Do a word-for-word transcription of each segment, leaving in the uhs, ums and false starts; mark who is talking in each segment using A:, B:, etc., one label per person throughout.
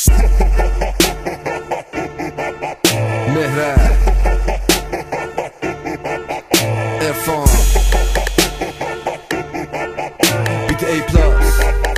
A: مهره ارفان بیت ای پلاس.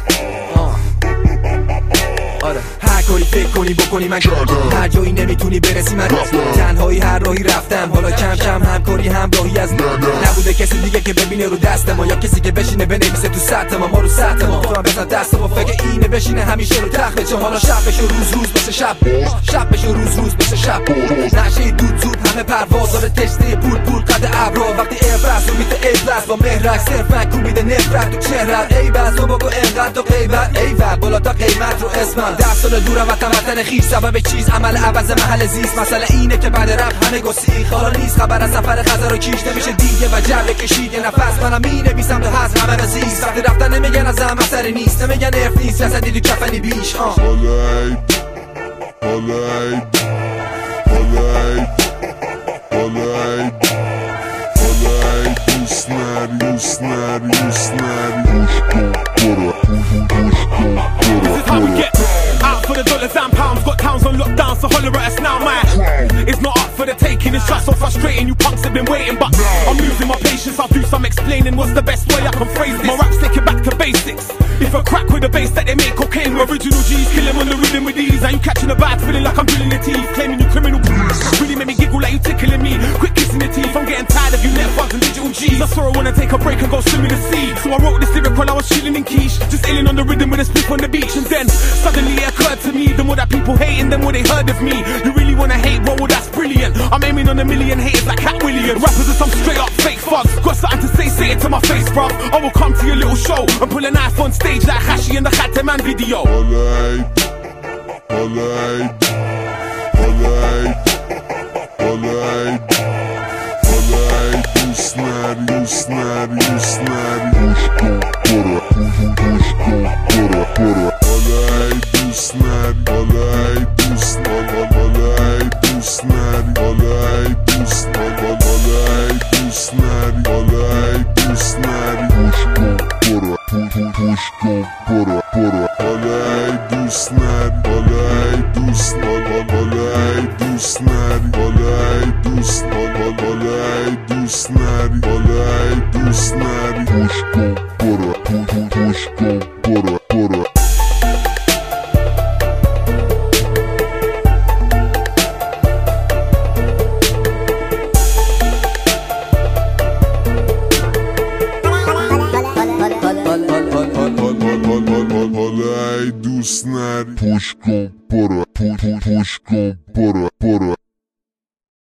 A: آره هر کاری فکر کنی بکنی من کار، هر جایی نمیتونی برسی من تنهایی هر راهی رفتم، حالا کم کم همکاری همراهی از نبوده کسی دیگه که ببینه رو دست ما، یا کسی که بشینه بنویسه تو سطح ما ما رو سطح ما. تو هم بزن دست ما فکر اینه بشینه همیشه رو تخت بچه، حالا شب بشه روز روز بشه شب، شب بشه روز روز بشه شب، نشه دود زود همه پرواز داره تشته پول پول قد ابرا وقتی ایرفرست رو بیت ای پلاس با مهرک صرفا کوبیده نفرت تو چهرت. ای بس تو بگو انقدر تو غیبت ای و بالا تا قیمت رو اسمم ده سال دورم وطن وطن خیش سبب چیز عمل عوض محل زیست. مسئله اینه که بعد رفت همه گسیخ، حالا نیست خبر از سفر خزر و کیش نمیشه دیگه و جبه کشید یه نفس منم مینویسم تو حضر همه رزیست. وقتی رفتن نمیگن از هم اثری نیست، نمیگن ارف نیست جسدی تو کفنی بیش. ها
B: حالا حالا حالا حالا حالا دوست نری دوست نری دوست نری
C: This is how we get out for the dollars and pounds. Got towns on lockdown, so holler at us now, man. It's not up for the taking, it's just so frustrating. You punks have been waiting, but I'm losing my patience. I'll do some explaining. What's the best way I can phrase this? My raps take it back to basics. If I crack with the bass that they make cocaine, original G's kill them on the rhythm with ease. Are you catching a bad feeling like I'm drilling the teeth? Claiming you criminal really make me giggle like you tickling me. Quick kissing the teeth, I'm getting tired of you networks and digital G's. I saw I wanna take a break and go swim in the sea, so I wrote this lyric while I was chilling in quiche, just ailing on the rhythm with a split on the beach. And then suddenly it occurred to me, the more that people hating, the more they heard of me. You really wanna hate, bro, well that's brilliant. I'm aiming on a million haters like Cat Williams. Rappers are some straight up fake thugs. Got something to say, say it to my face, bruv. I will come to your little show and pull a knife on stage like Hashi in the Khatte Man video.
B: Alright, alright, alright, alright, alright. دوست نری دوست نری دوست نری alright دوست نری alright دوست alright دوست نری alright دوست alright دوست نری alright دوست نری alright دوست نری alright دوست alright دوست نری alright دوست alright دوست نری alright دوست نری alright دوست نری پوش کن برو پوش کن برو برو